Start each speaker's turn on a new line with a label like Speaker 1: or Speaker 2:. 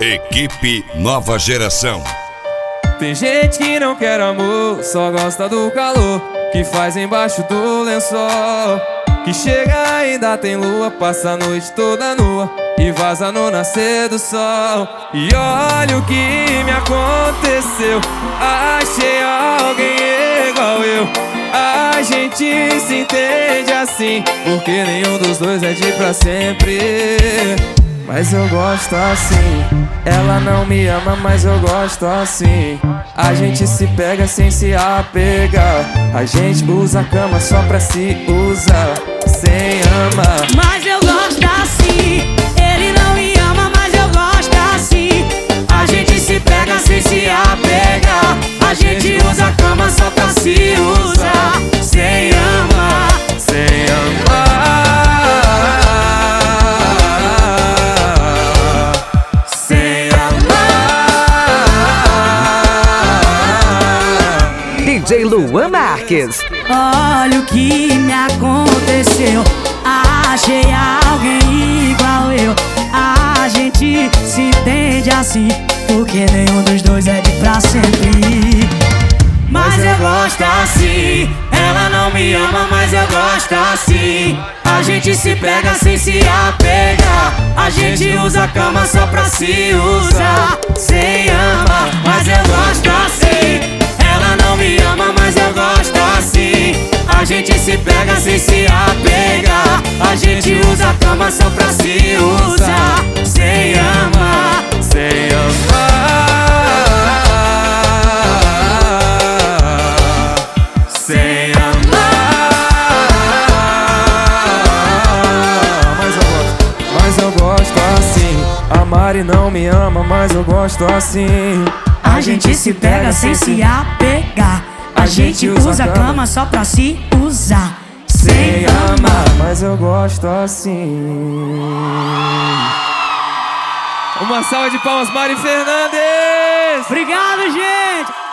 Speaker 1: Equipe Nova Geração.
Speaker 2: Tem gente que não quer amor, só gosta do calor que faz embaixo do lençol. Que chega ainda tem lua, passa a noite toda nua e vaza no nascer do sol. E olha o que me aconteceu, achei alguém igual eu. A gente se entende assim, porque nenhum dos dois é de pra sempre. Mas eu gosto assim. Ela não me ama, mas eu gosto assim. A gente se pega sem se apegar. A gente usa a cama só pra se usar, sem amar.
Speaker 3: Mas eu gosto assim. Ele não me ama, mas eu gosto assim. A gente se pega sem se apegar. A gente usa a cama só pra se usar, sem amar,
Speaker 2: sem amar.
Speaker 4: DJ Luan Marques.
Speaker 3: Olha o que me aconteceu, achei alguém igual eu. A gente se entende assim, porque nenhum dos dois é de pra sempre. Mas eu gosto assim. Ela não me ama, mas eu gosto assim. A gente se pega sem se apegar. A gente usa a cama só pra se usar, sem amar. Mas eu gosto assim. Ela não me ama, mas eu gosto assim. A gente se pega sem se apegar. A gente usa a cama só pra se usar, sem amar,
Speaker 2: sem amar, sem amar. Mas eu gosto assim. A Mari não me ama, mas eu gosto assim.
Speaker 3: A gente se pega sem se apegar. A gente usa a cama só pra se usar, sem amar.
Speaker 2: Mas eu gosto assim. Uma salva de palmas, Mari Fernandes.
Speaker 3: Obrigado, gente.